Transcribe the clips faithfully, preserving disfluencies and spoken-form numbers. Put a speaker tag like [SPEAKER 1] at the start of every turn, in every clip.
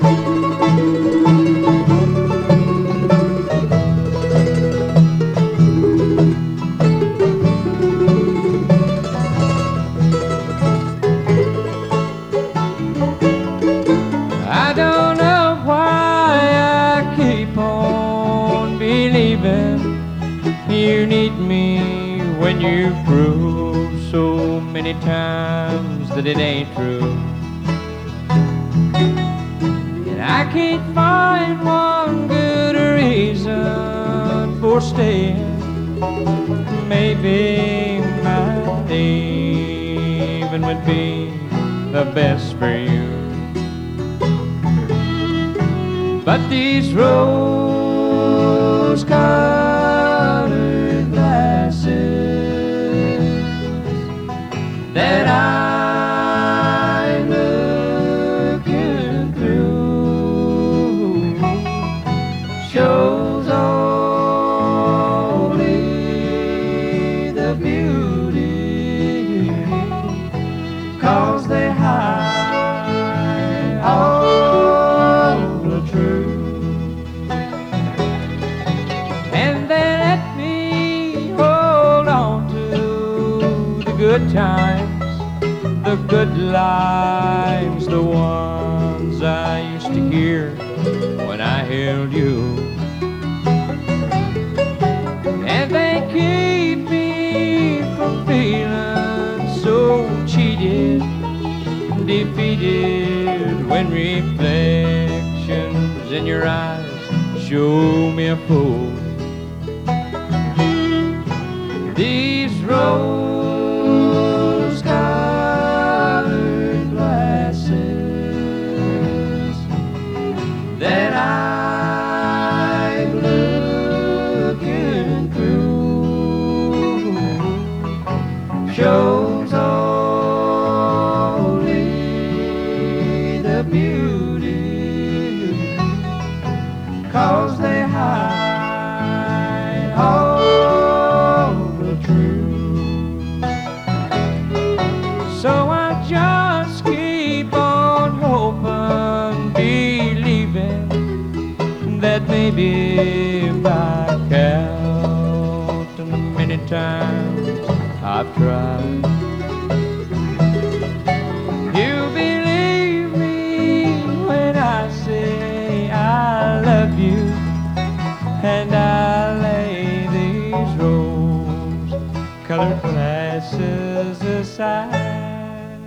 [SPEAKER 1] I don't know why I keep on believing you need me when you've proved so many times that it ain't true. And I can't find one good reason for staying. Maybe my leaving would be the best for you. But these rose-colored glasses that I'm looking through shows only the beauty, 'cause they hide all the truth. Good times, the good lines, the ones I used to hear when I held you. And they keep me from feeling so cheated, defeated, when reflections in your eyes show me a fool. These roads that I'm looking through shows only the beauty, 'cause they hide all the truth. So I just keep on hoping, believing that maybe by counting the many times I've tried, you believe me when I say I love you, and I lay these rose-colored glasses aside.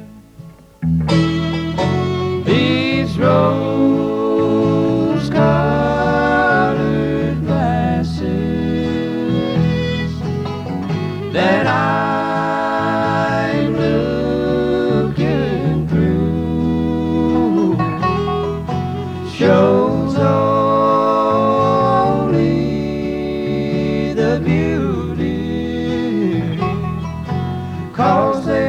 [SPEAKER 1] These rose-colored that I'm looking through shows only the beauty, 'cause they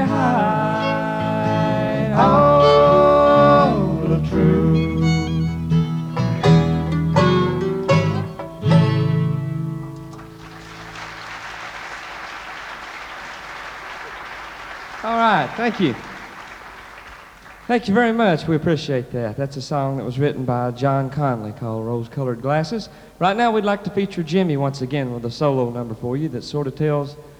[SPEAKER 1] hide all the truth. All right, thank you. Thank you very much. We appreciate that. That's a song that was written by John Conley called Rose-Colored Glasses. Right now we'd like to feature Jimmy once again with a solo number for you that sort of tells